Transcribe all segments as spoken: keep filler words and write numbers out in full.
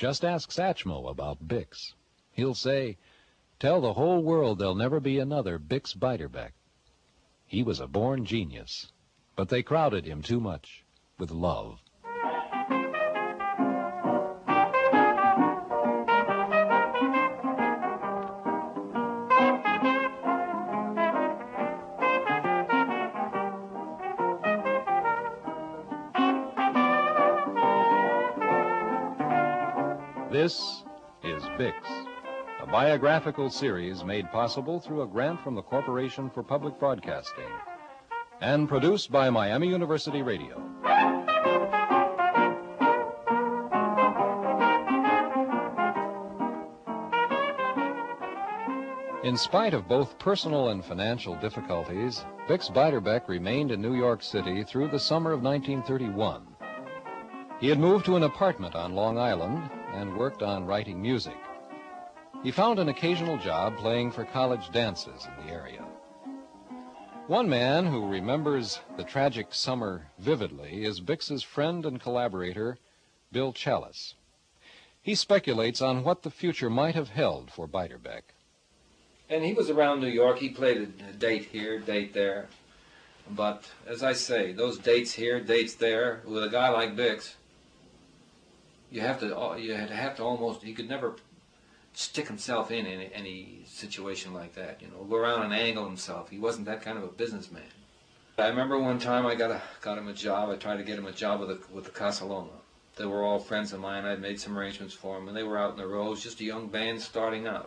Just ask Satchmo about Bix. He'll say, tell the whole world there'll never be another Bix Beiderbecke. He was a born genius, but they crowded him too much with love. This is Bix, a biographical series made possible through a grant from the Corporation for Public Broadcasting and produced by Miami University Radio. In spite of both personal and financial difficulties, Bix Beiderbecke remained in New York City through the summer of nineteen thirty-one. He had moved to an apartment on Long Island and worked on writing music. He found an occasional job playing for college dances in the area. One man who remembers the tragic summer vividly is Bix's friend and collaborator, Bill Challis. He speculates on what the future might have held for Beiderbecke. And he was around New York. He played a date here, date there. But, as I say, those dates here, dates there, with a guy like Bix, you have to, you have to almost, he could never stick himself in any, any situation like that, you know, go around and angle himself. He wasn't that kind of a businessman. I remember one time I got a, got him a job. I tried to get him a job with the, with the Casa Loma. They were all friends of mine. I'd made some arrangements for them, and they were out in the road, just a young band starting out.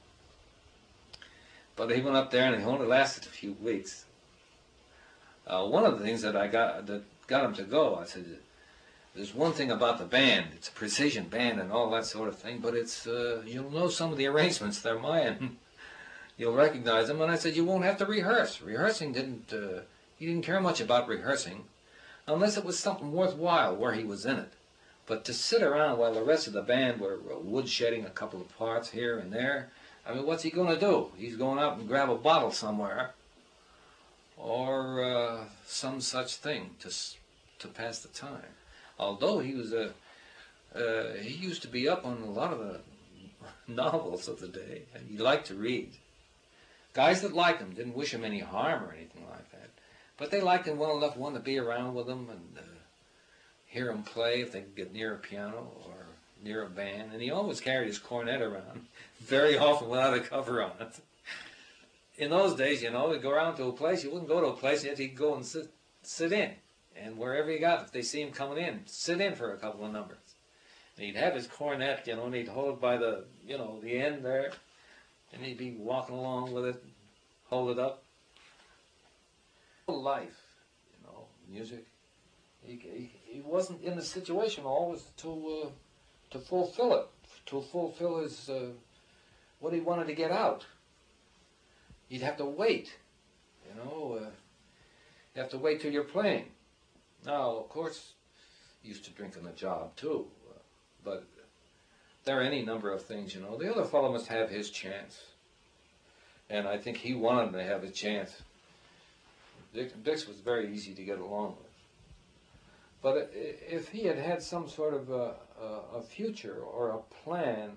But he went up there, and it only lasted a few weeks. Uh, one of the things that I got that got him to go, I said, there's one thing about the band, it's a precision band and all that sort of thing, but it's, uh, you'll know some of the arrangements, they're mine. You'll recognize them. And I said, you won't have to rehearse. Rehearsing didn't, uh, he didn't care much about rehearsing, unless it was something worthwhile where he was in it. But to sit around while the rest of the band were woodshedding a couple of parts here and there, I mean, what's he going to do? He's going out and grab a bottle somewhere, or uh, some such thing to, to pass the time. Although he was a, uh, he used to be up on a lot of the novels of the day, and he liked to read. Guys that liked him didn't wish him any harm or anything like that, but they liked him well enough, one, to be around with him and uh, hear him play if they could get near a piano or near a band. And he always carried his cornet around, very often without a cover on it. In those days, you know, he'd go around to a place, you wouldn't go to a place, yet he'd go and sit, sit in. And wherever he got, if they see him coming in, sit in for a couple of numbers. And he'd have his cornet, you know, and he'd hold it by the, you know, the end there, and he'd be walking along with it, hold it up. Life, you know, music. He, he, he wasn't in the situation always to uh, to fulfill it, to fulfill his uh, what he wanted to get out. You'd have to wait, you know. Uh, you have to wait till you're playing. Now, of course, he used to drink on the job, too. Uh, but there are any number of things, you know. The other fellow must have his chance. And I think he wanted to have his chance. Dick, Bix was very easy to get along with. But if he had had some sort of a, a, a future or a plan,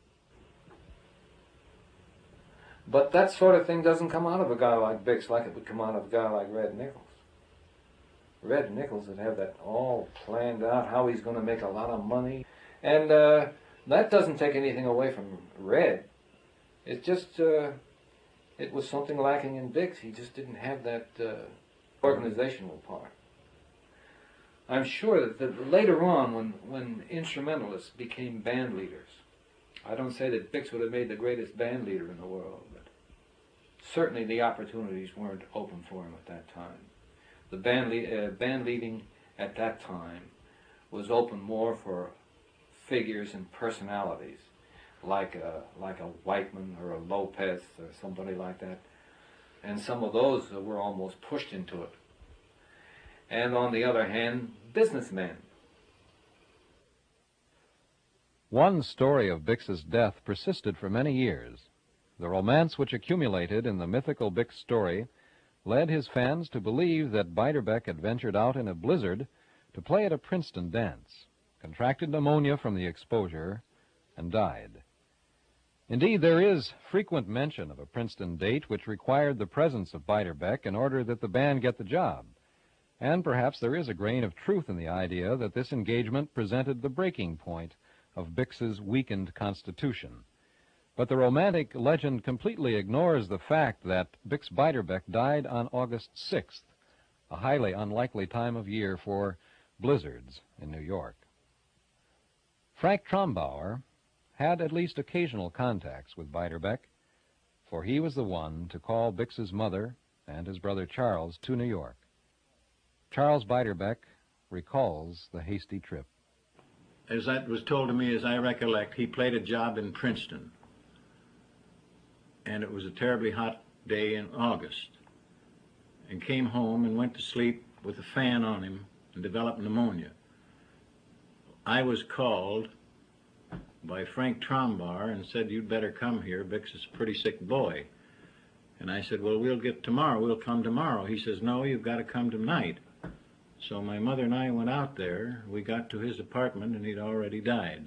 but that sort of thing doesn't come out of a guy like Bix like it would come out of a guy like Red Nichols. Red Nichols would have that all planned out, how he's going to make a lot of money. And uh, that doesn't take anything away from Red. It just, uh, it was something lacking in Bix. He just didn't have that uh, organizational part. I'm sure that, that later on, when, when instrumentalists became band leaders, I don't say that Bix would have made the greatest band leader in the world, but certainly the opportunities weren't open for him at that time. The band, le uh, band leading at that time was open more for figures and personalities, like a, like a Whiteman or a Lopez or somebody like that. And some of those were almost pushed into it. And on the other hand, businessmen. One story of Bix's death persisted for many years. The romance which accumulated in the mythical Bix story led his fans to believe that Beiderbecke had ventured out in a blizzard to play at a Princeton dance, contracted pneumonia from the exposure, and died. Indeed, there is frequent mention of a Princeton date which required the presence of Beiderbecke in order that the band get the job. And perhaps there is a grain of truth in the idea that this engagement presented the breaking point of Bix's weakened constitution. But the romantic legend completely ignores the fact that Bix Beiderbecke died on August sixth, a highly unlikely time of year for blizzards in New York. Frank Trombauer had at least occasional contacts with Beiderbecke, for he was the one to call Bix's mother and his brother Charles to New York. Charles Beiderbecke recalls the hasty trip. As that was told to me, as I recollect, he played a job in Princeton, and it was a terribly hot day in August, and came home and went to sleep with a fan on him and developed pneumonia. I was called by Frank Trombauer and said, "You'd better come here. Bix is a pretty sick boy." And I said, "Well, we'll get tomorrow. We'll come tomorrow." He says, "No, you've got to come tonight." So my mother and I went out there. We got to his apartment, and he'd already died.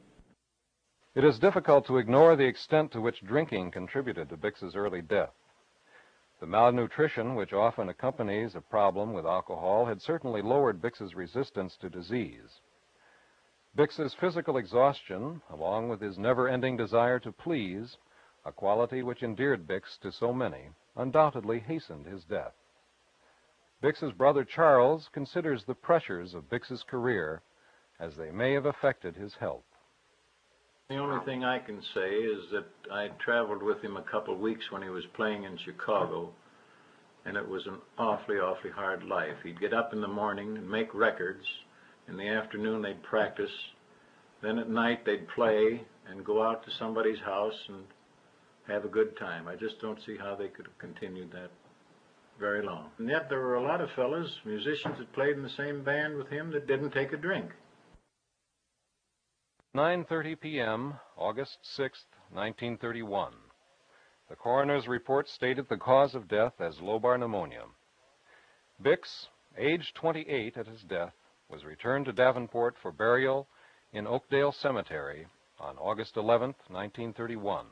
It is difficult to ignore the extent to which drinking contributed to Bix's early death. The malnutrition which often accompanies a problem with alcohol had certainly lowered Bix's resistance to disease. Bix's physical exhaustion, along with his never-ending desire to please, a quality which endeared Bix to so many, undoubtedly hastened his death. Bix's brother Charles considers the pressures of Bix's career as they may have affected his health. The only thing I can say is that I traveled with him a couple of weeks when he was playing in Chicago, and it was an awfully, awfully hard life. He'd get up in the morning and make records. In the afternoon, they'd practice. Then at night, they'd play and go out to somebody's house and have a good time. I just don't see how they could have continued that very long. And yet there were a lot of fellows, musicians that played in the same band with him that didn't take a drink. nine thirty p.m., August sixth, nineteen thirty-one. The coroner's report stated the cause of death as lobar pneumonia. Bix, aged twenty-eight at his death, was returned to Davenport for burial in Oakdale Cemetery on August eleventh, nineteen thirty-one.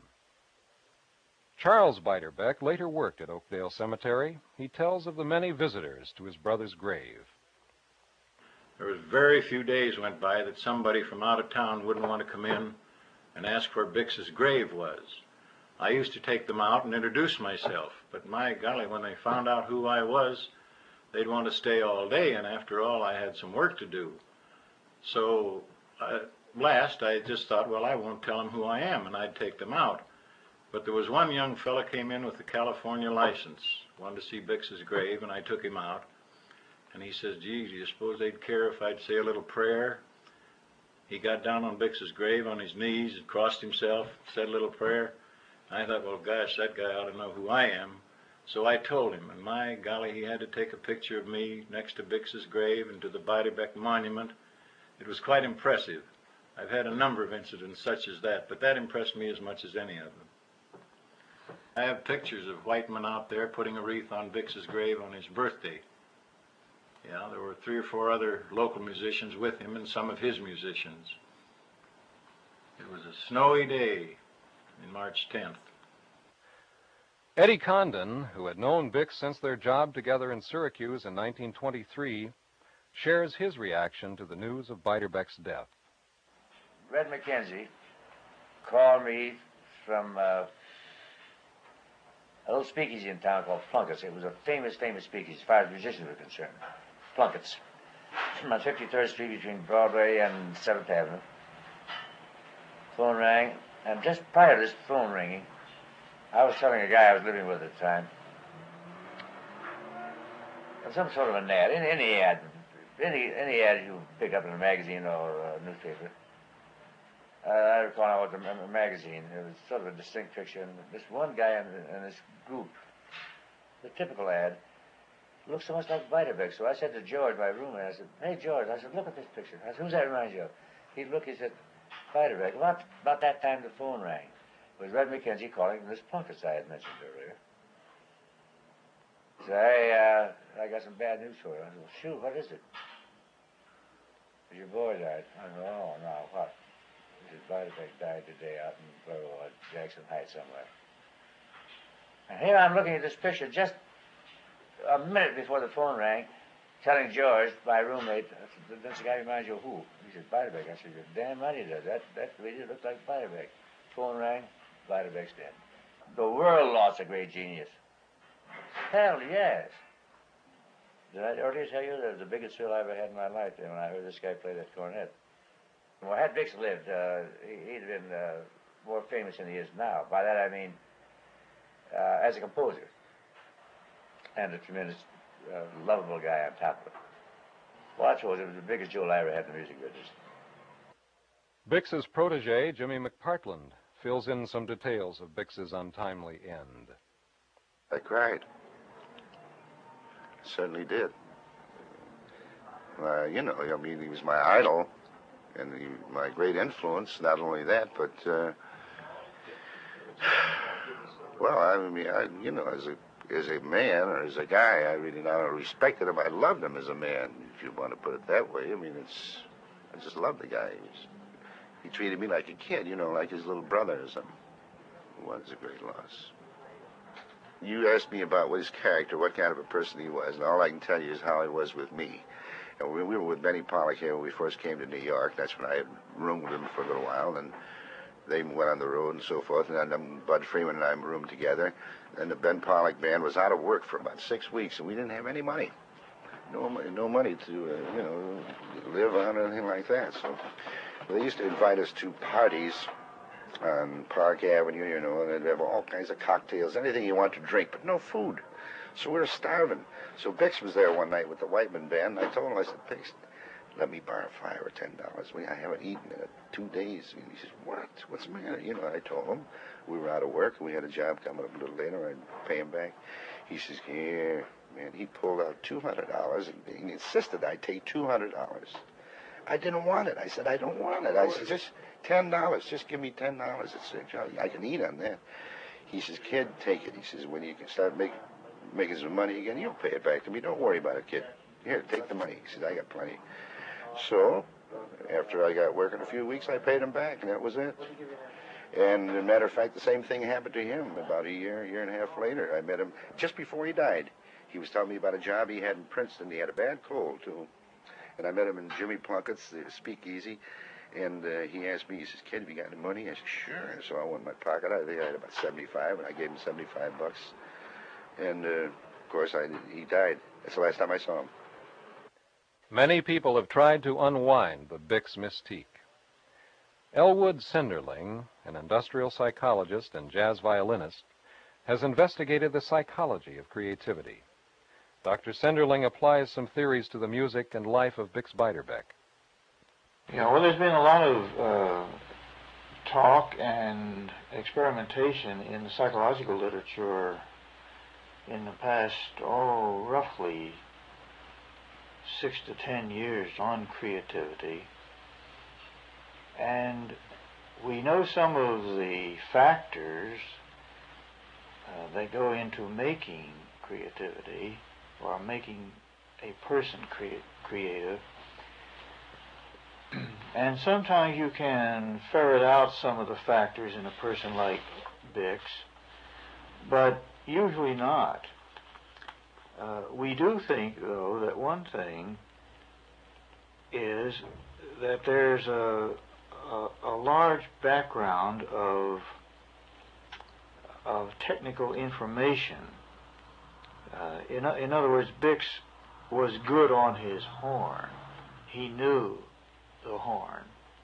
Charles Beiderbecke later worked at Oakdale Cemetery. He tells of the many visitors to his brother's grave. There was very few days went by that somebody from out of town wouldn't want to come in and ask where Bix's grave was. I used to take them out and introduce myself, but my golly, when they found out who I was, they'd want to stay all day, and after all, I had some work to do. So uh, last, I just thought, well, I won't tell them who I am, and I'd take them out. But there was one young fella came in with a California license, wanted to see Bix's grave, and I took him out. And he says, "Gee, do you suppose they'd care if I'd say a little prayer?" He got down on Bix's grave on his knees and crossed himself, said a little prayer. I thought, well, gosh, that guy ought to know who I am. So I told him, and my golly, he had to take a picture of me next to Bix's grave and to the Beiderbecke monument. It was quite impressive. I've had a number of incidents such as that, but that impressed me as much as any of them. I have pictures of Whiteman out there putting a wreath on Bix's grave on his birthday. Yeah, there were three or four other local musicians with him and some of his musicians. It was a snowy day in March tenth. Eddie Condon, who had known Bix since their job together in Syracuse in nineteen twenty-three, shares his reaction to the news of Beiderbecke's death. Red McKenzie called me from uh, a little speakeasy in town called Plunkett's. It was a famous, famous speakeasy as far as musicians were concerned. Plunkett's. On fifty-third Street between Broadway and seventh Avenue. Phone rang, and just prior to this phone ringing, I was telling a guy I was living with at the time, of some sort of an ad, any, any ad, any, any ad you pick up in a magazine or a newspaper. Uh, I recall I was a, a magazine. It was sort of a distinct picture, and this one guy in, in this group, the typical ad, looked so much like Beiderbecke. So I said to George, my roommate, I said, "Hey, George," I said, "look at this picture." I said, "Who's that remind you of?" He'd look, he said, "Beiderbecke." About, about that time the phone rang. It was Red McKenzie calling from this Plunkett's I had mentioned earlier. He said, "Hey, uh, I got some bad news for you." I said, "Well, shoot, what is it?" "Your boy died." I said, "Oh, no, what?" He said, Beiderbecke died today out in Florida, Jackson Heights somewhere. And here I'm looking at this picture just a minute before the phone rang, telling George, my roommate, I said, "Does the guy remind you of who?" He said, "Beiderbecke." I said, "You're damn right he does. That, that really looks like Beiderbecke." Phone rang, Beiderbecke's dead. The world lost a great genius. Hell, yes. Did I already tell you that was the biggest thrill I ever had in my life when I heard this guy play that cornet? Well, had Bix lived, uh, he, he'd have been uh, more famous than he is now. By that I mean uh, as a composer and a tremendous, uh, lovable guy on top of it. Well, I suppose it was the biggest jewel I ever had in the music business. Bix's protege, Jimmy McPartland, fills in some details of Bix's untimely end. I cried. Certainly did. Uh, you know, I mean, he was my idol and he, my great influence. Not only that, but uh, well, I mean, I, you know, as a as a man or as a guy, I really not only respected him, I loved him as a man. If you want to put it that way, I mean, it's I just loved the guy. He, was, he treated me like a kid, you know, like his little brother or something. It was a great loss. You asked me about what his character, what kind of a person he was, and all I can tell you is how he was with me. And we, we were with Benny Pollock here when we first came to New York. That's when I had roomed with him for a little while, and they went on the road and so forth. And then Bud Freeman and I roomed together. And the Ben Pollock band was out of work for about six weeks, and we didn't have any money. No money, no money to, uh, you know, live on or anything like that. So they used to invite us to parties on Park Avenue, you know, and they'd have all kinds of cocktails, anything you want to drink, but no food. So we were starving. So Bix was there one night with the Whiteman band, and I told him, I said, "Bix, let me borrow five or ten dollars. I haven't eaten in two days. And he says, "What? What's the matter?" You know, I told him we were out of work, and we had a job coming up a little later. I'd pay him back. He says, "Here, man." He pulled out two hundred dollars, and he insisted I take two hundred dollars. I didn't want it. I said, "I don't want it." I said, "Just ten dollars. Just give me ten dollars. It's, I can eat on that." He says, "Kid, take it." He says, "When you can start making making some money again, you'll pay it back to me. Don't worry about it, kid. Here, take the money." He says, "I got plenty." So after I got working a few weeks, I paid him back, and that was it. And as a matter of fact, the same thing happened to him about a year, year and a half later. I met him just before he died. He was telling me about a job he had in Princeton. He had a bad cold, too. And I met him in Jimmy Plunkett's the Speakeasy. And uh, he asked me, he says, "Kid, have you got any money?" I said, "Sure." And so I went in my pocket. I think I had about seventy-five, and I gave him seventy-five bucks. And, uh, of course, I, he died. That's the last time I saw him. Many people have tried to unwind the Bix mystique. Elwood Senderling, an industrial psychologist and jazz violinist, has investigated the psychology of creativity. Doctor Senderling applies some theories to the music and life of Bix Beiderbecke. Yeah, well, there's been a lot of uh, talk and experimentation in the psychological literature in the past, oh, roughly six to ten years on creativity. And we know some of the factors uh, that go into making creativity or making a person crea- creative. And sometimes you can ferret out some of the factors in a person like Bix, but usually not. Uh, we do think, though, that one thing is that there's a, a, a large background of, of technical information. Uh, in, in other words, Bix was good on his horn. He knew the horn.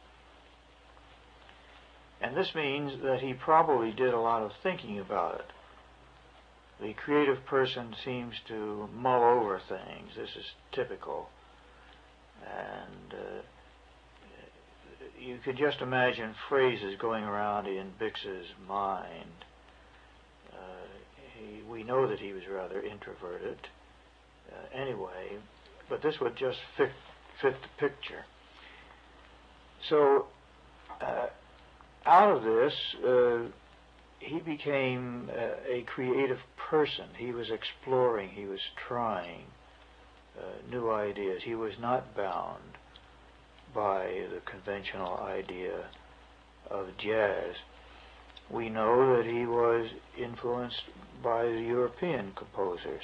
And this means that he probably did a lot of thinking about it. The creative person seems to mull over things. This is typical. And uh, you could just imagine phrases going around in Bix's mind. Uh, he, we know that he was rather introverted uh, anyway, but this would just fit, fit the picture. So, uh, out of this, uh, he became uh, a creative person. He was exploring, he was trying uh, new ideas. He was not bound by the conventional idea of jazz. We know that he was influenced by the European composers.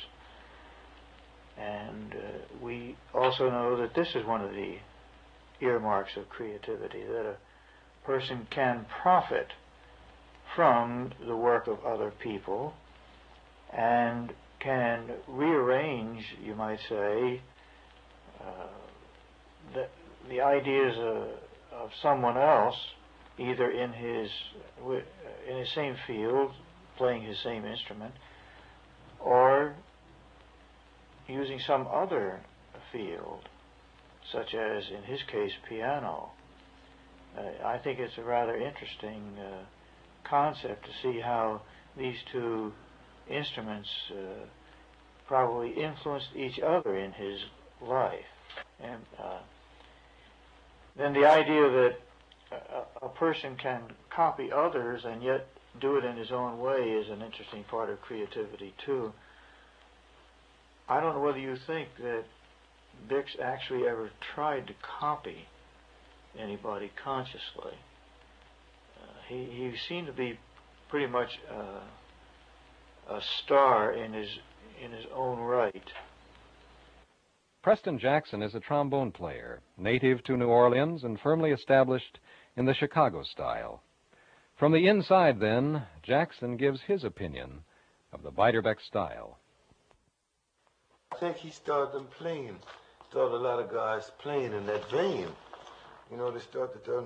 And uh, we also know that this is one of the earmarks of creativity, that a person can profit from the work of other people and can rearrange, you might say, uh, the, the ideas of, of someone else, either in his in his same field, playing his same instrument, or using some other field, such as, in his case, piano. Uh, I think it's a rather interesting uh, concept to see how these two instruments uh, probably influenced each other in his life. And uh, then the idea that a, a person can copy others and yet do it in his own way is an interesting part of creativity too. I don't know whether you think that Bix actually ever tried to copy anybody consciously. Uh, he, he seemed to be pretty much uh, a star in his in his own right. Preston Jackson is a trombone player, native to New Orleans and firmly established in the Chicago style. From the inside, then, Jackson gives his opinion of the Beiderbecke style. I think he started them playing, started a lot of guys playing in that vein. You know, they started to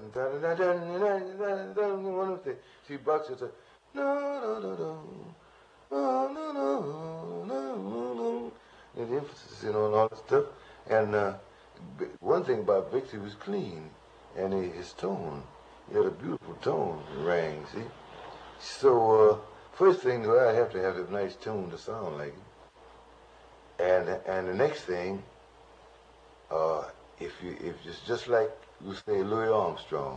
one of the see Bucks would say, no, no, no, no, no, no, no, no, no, and the emphasis, you know, and all that stuff. And uh, one thing about Bix, he was clean, and he, his tone, he had a beautiful tone, rang, see? So, uh, first thing, I have to have a nice tune to sound like it. And and the next thing, uh, if you if it's just like you say Louis Armstrong,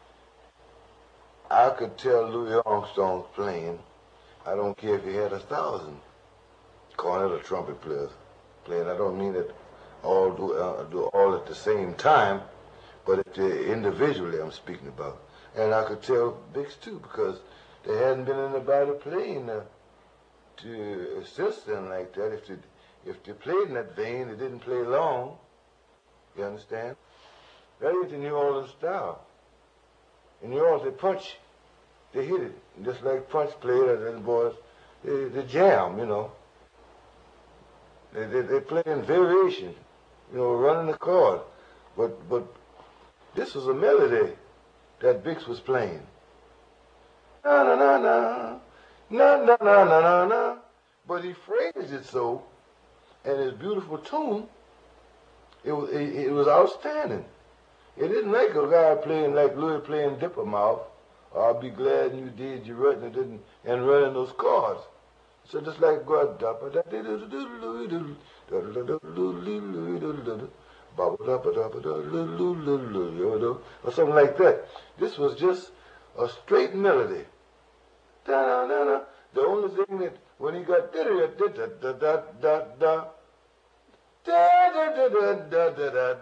I could tell Louis Armstrong's playing. I don't care if he had a thousand cornet or trumpet players playing. I don't mean that all do uh, do all at the same time, but if they individually I'm speaking about. And I could tell Bix too, because there hadn't been anybody playing uh, to assist them like that. If they If they played in that vein, they didn't play long. You understand? That is the New Orleans style. In New Orleans, they punch, they hit it. Just like Punch played, and the boys, they, they jam, you know. They, they, they play in variation, you know, running the chord. But, but this was a melody that Bix was playing. Na na na na, na na na na na na. But he phrased it so, and his beautiful tune, it was it, it was outstanding. It isn't like a guy playing like Louis playing Dipper Mouth, or I'll be glad you did your rutting and didn't and running those chords. So just like God or something like that. This was just a straight melody. The only thing that when he got da da da da da da da da da da da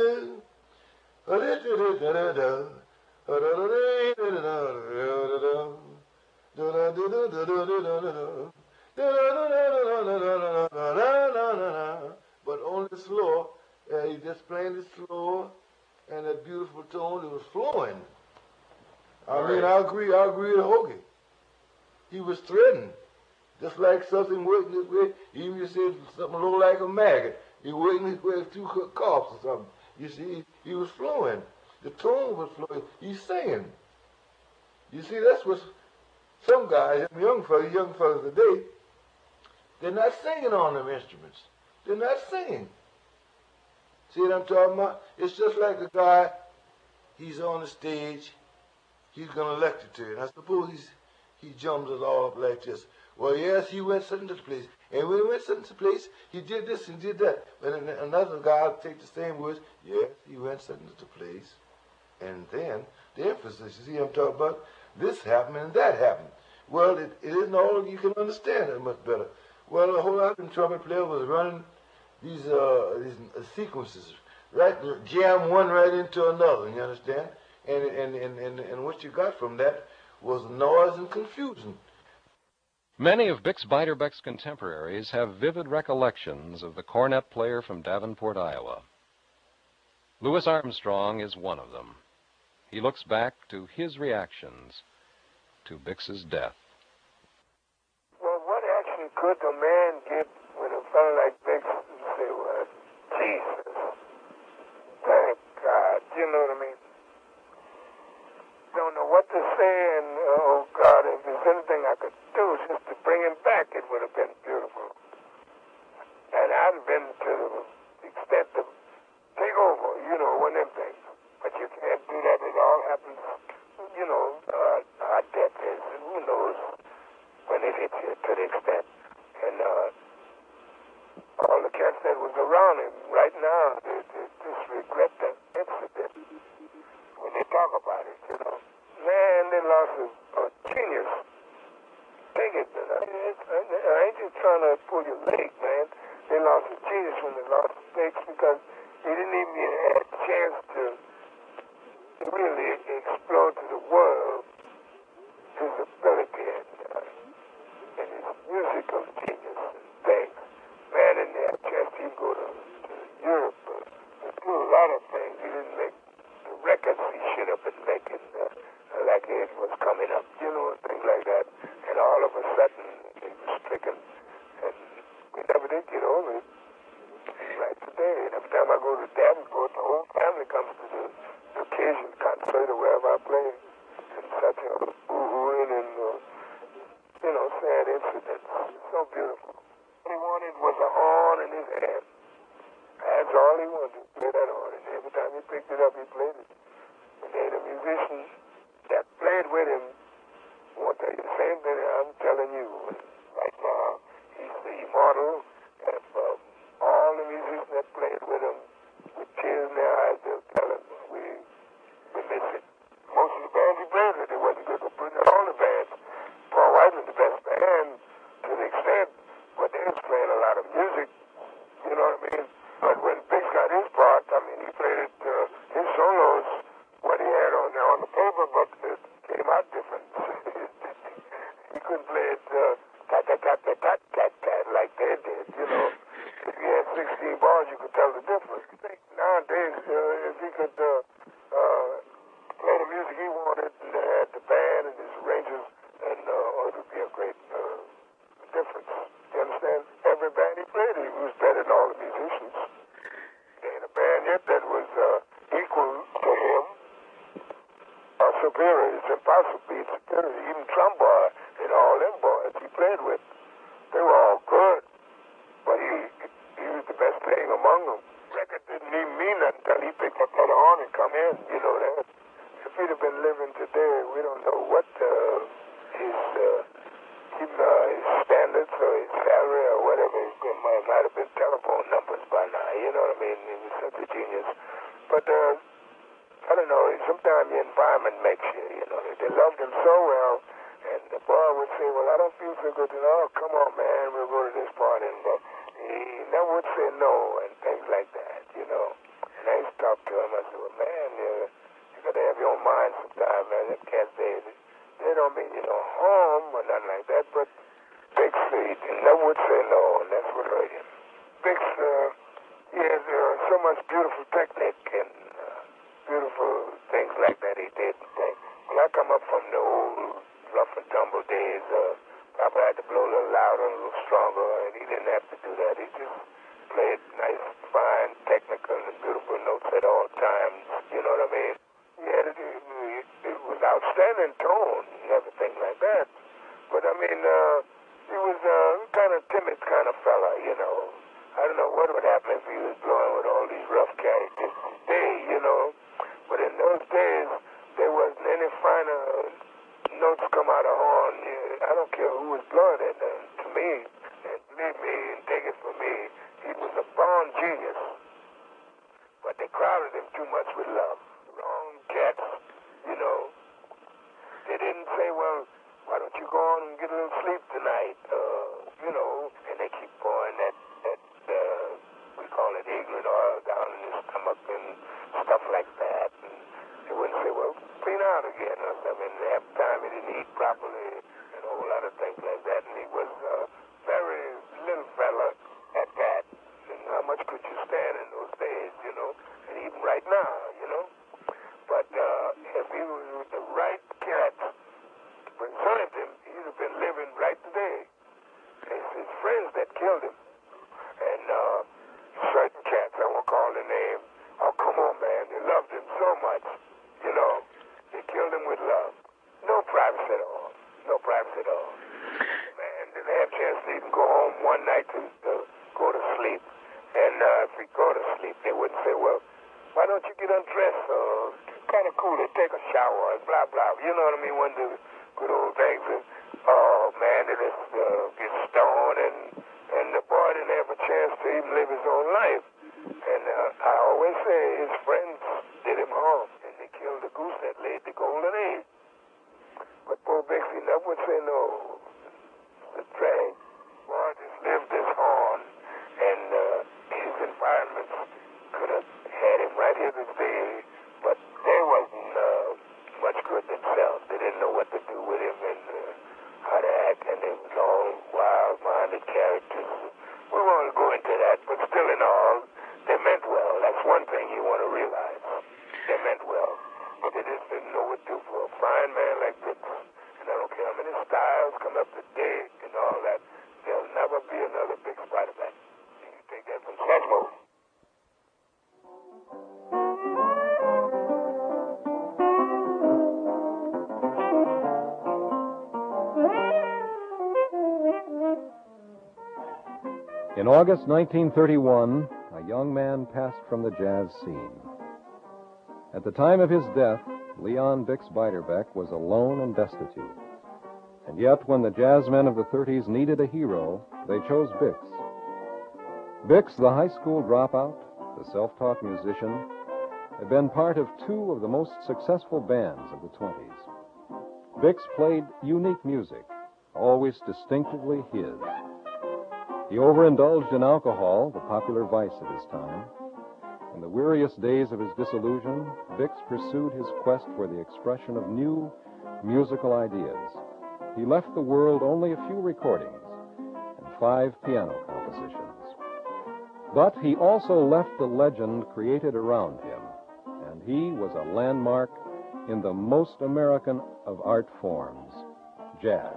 but only slow, and he just playing it slow, and that beautiful tone, it was flowing. I mean, I agree, I agree with Hoagie. He was threading, just like something working his way. Even you see something look like a maggot, he working his way through coughs or something. You see, he was flowing. The tone was flowing. He's singing. You see, that's what some guys, young fellas, young fellas today, they're not singing on them instruments. They're not singing. See what I'm talking about? It's just like a guy, he's on the stage, he's going to lecture to you. And I suppose he's, he jumps it all up like this. Well, yes, he went sitting to the place. And when he went sitting to the place, he did this and did that. But another guy will take the same words. Yes, he went sitting to the place. And then the emphasis, you see what I'm talking about? This happened and that happened. Well, it, it isn't all you can understand it much better. Well, a whole lot of them trumpet player was running these uh, these uh, sequences, right? Jam one right into another, you understand? And, and, and, and, and what you got from that was noise and confusion. Many of Bix Beiderbecke's contemporaries have vivid recollections of the cornet player from Davenport, Iowa. Louis Armstrong is one of them. He looks back to his reactions to Bix's death. Well, what action could a man give when a fellow like Bix say, well, Jesus, thank God, you know what I mean? Don't know what to say, and oh God, if there's anything I could do just to bring him back, it would have been beautiful. And I'd have been to the extent of take over, you know, one of them things. But you can't do that. It all happens, you know, uh, our death is, and who knows when it hits you to the extent. And uh, all the cats that was around him right now, they, they just regret that incident when they talk about it, you know. Man, they lost a, a genius. Take it, man. It's, I ain't just trying to pull your leg, man. They lost a genius when they lost Bix because he didn't even have a chance to really explore to the world his ability and, uh, and his musical genius and things. Man didn't have a chance to even go to, to Europe uh, and do a lot of things. He didn't make the records he should have been making, uh, like it was coming up, you know, and things like that. And all of a sudden, he was stricken, and we never did get over it. Right today, and every time I go to Davenport, the whole family comes to the occasion concert or wherever I play, and such a boo-hooing and, uh, you know, sad incidents. So beautiful. What he wanted was a horn in his hand. That's all he wanted, to play that horn, and every time he picked it up, he played it. And they had a musician that played with him. I want to tell you the same thing I'm telling you. Right now, he's the immortal of uh, all the musicians that played with him. With tears in their eyes, they'll tell him, we, we miss it. Most of the bands he played with, it wasn't good, but all the bands. Paul White was the best band to the extent, but they was playing a lot of music, you know what I mean? But when Bix got his part, I mean, he played it, uh, his solos, what he had on there on the paper, but it came out different. He couldn't play it uh, tat-tat-tat-tat-tat-tat like they did, you know. If he had sixteen bars, you could tell the difference. Nowadays, uh, if he could uh, uh, play the music he wanted and had the band and his arrangers, and uh, it would be a great uh, difference. You understand? Every band he played, he was better than all the musicians. There ain't a band yet that was uh, equal to him. Or superior. It's impossible to be superior. Even Trumbar and all them boys he played with, they were all good. But he he was the best thing among them. Record didn't even mean nothing until he picked up that horn and come in, you know that. If he'd have been living today, we don't know what uh, his, uh, his, uh, his standards or his salary or whatever. It might, might have been telephone numbers by now, you know what I mean? He was such a genius. But, uh, I don't know, sometimes the environment makes you, you know. They loved him so well, and the boy would say, well, I don't feel so good tonight. Oh, come on, man, we'll go to this party. And uh, he never would say no and things like that, you know. And I used to talk to him. I said, well, man, you, you got to have your own mind sometimes, man. Them cats, they, they don't mean you no harm or nothing like that, but Bix, he never would say no, and that's what hurt him. Bix, uh, he has uh, so much beautiful technique and uh, beautiful things like that he did. When I come up from the old rough and tumble days, uh, Papa had to blow a little louder, a little stronger, and he didn't have to do that. He just played nice, fine, technical, and beautiful notes at all times. You know what I mean? He had it, it, it was outstanding tone and everything like that. But I mean, uh, he was a uh, kind of timid kind of fella, you know. I don't know what would happen if he was blowing with all these rough characters today, you know. But in those days, there wasn't any finer notes come out of horn. I don't care who was blowing it. Uh, to me, and believe me, and take it from me, he was a born genius. But they crowded him too much with love. Wrong cats, you know. They didn't say, well, why don't you go on and get a little sleep tonight? Uh, you know, and they keep pouring that, that uh, we call it ignorant oil down in his stomach and stuff like that. And they wouldn't say, well, out again. I mean, half the time he didn't eat properly and a whole lot of things like that. And he was a very little fella at that. And how much could you stand in those days, you know? And even right now, you know? But uh, if he was with the right cats to preserve him, he'd have been living right today. It's his friends that killed him. And uh, certain cats, I won't call the name. Oh, come on, man. They loved him so much. You know, they killed him with love. No privacy at all. No privacy at all. Man, did they have a chance to even go home one night to, to go to sleep? And uh, if we go to sleep, they wouldn't say, well, why don't you get undressed? Uh, kind of cool to take a shower and blah, blah. You know what I mean? One of the good old things. And, oh, man, they just uh, get stoned, and, and the boy didn't have a chance to even live his own life. And uh, I always say his friends did him harm, and they killed the goose that laid the golden egg. But poor Bixby never would say no. The drag. Boy, just lived this on, and uh, his environments could have had him right here today, but they wasn't uh, much good themselves. They didn't know what to do with him and uh, how to act, and they was all wild-minded characters. We won't go into that, but still in all, they meant well. That's one thing you want to realize. They meant well, but they just didn't know what to do for a fine man like Bix. And I don't care how many styles come up today and all that, there'll never be another Bix Beiderbecke. You take that from Satchmo. In August nineteen thirty-one, a young man passed from the jazz scene. At the time of his death, Leon Bix Beiderbecke was alone and destitute. And yet, when the jazzmen of the thirties needed a hero, they chose Bix. Bix, the high school dropout, the self-taught musician, had been part of two of the most successful bands of the twenties. Bix played unique music, always distinctively his. He overindulged in alcohol, the popular vice of his time. In the weariest days of his disillusion, Bix pursued his quest for the expression of new musical ideas. He left the world only a few recordings and five piano compositions. But he also left the legend created around him, and he was a landmark in the most American of art forms, jazz.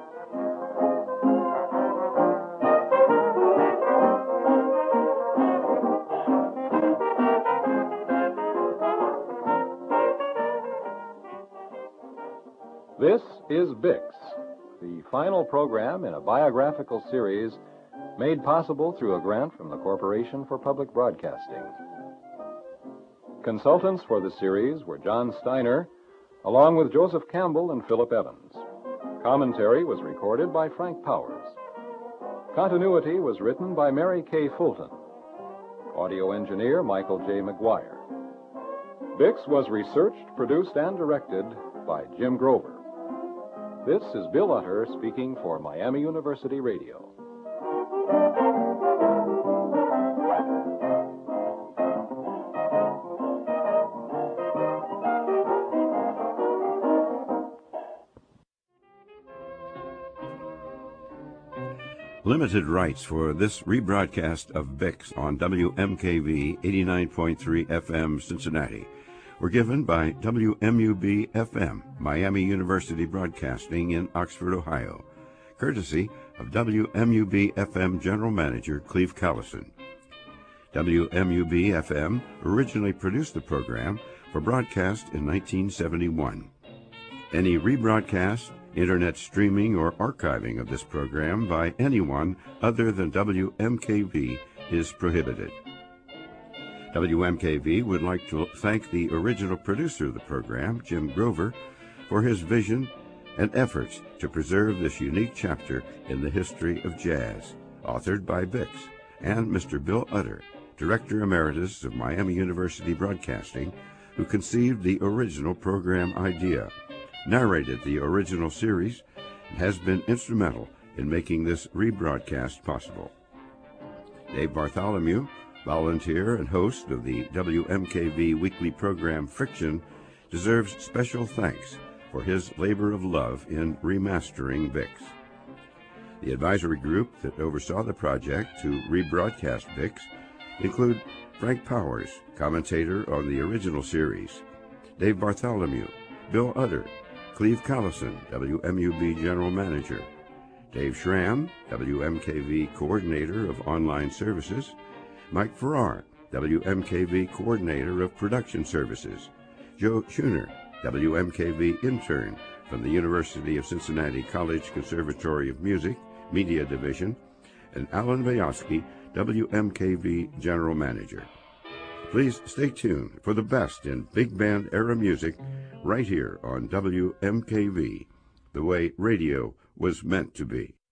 This is Bix, the final program in a biographical series made possible through a grant from the Corporation for Public Broadcasting. Consultants for the series were John Steiner, along with Joseph Campbell and Philip Evans. Commentary was recorded by Frank Powers. Continuity was written by Mary Kay Fulton. Audio engineer Michael J. McGuire. Bix was researched, produced, and directed by Jim Grover. This is Bill Utter speaking for Miami University Radio. Limited rights for this rebroadcast of Bix on W M K V eighty-nine point three F M Cincinnati were given by W M U B F M, Miami University Broadcasting in Oxford, Ohio, courtesy of W M U B F M General Manager Cleve Callison. W M U B F M originally produced the program for broadcast in nineteen seventy-one. Any rebroadcast, internet streaming, or archiving of this program by anyone other than W M K V is prohibited. W M K V would like to thank the original producer of the program, Jim Grover, for his vision and efforts to preserve this unique chapter in the history of jazz, authored by Bix, and Mister Bill Utter, Director Emeritus of Miami University Broadcasting, who conceived the original program idea, narrated the original series, and has been instrumental in making this rebroadcast possible. Dave Bartholomew, volunteer and host of the W M K V weekly program Friction, deserves special thanks for his labor of love in remastering Bix. The advisory group that oversaw the project to rebroadcast Bix include Frank Powers, commentator on the original series, Dave Bartholomew, Bill Utter, Cleve Collison, W M U B General Manager, Dave Schramm, W M K V Coordinator of Online Services, Mike Farrar, W M K V Coordinator of Production Services, Joe Schuner, W M K V Intern from the University of Cincinnati College Conservatory of Music, Media Division, and Alan Vayosky, W M K V General Manager. Please stay tuned for the best in big band era music right here on W M K V, the way radio was meant to be.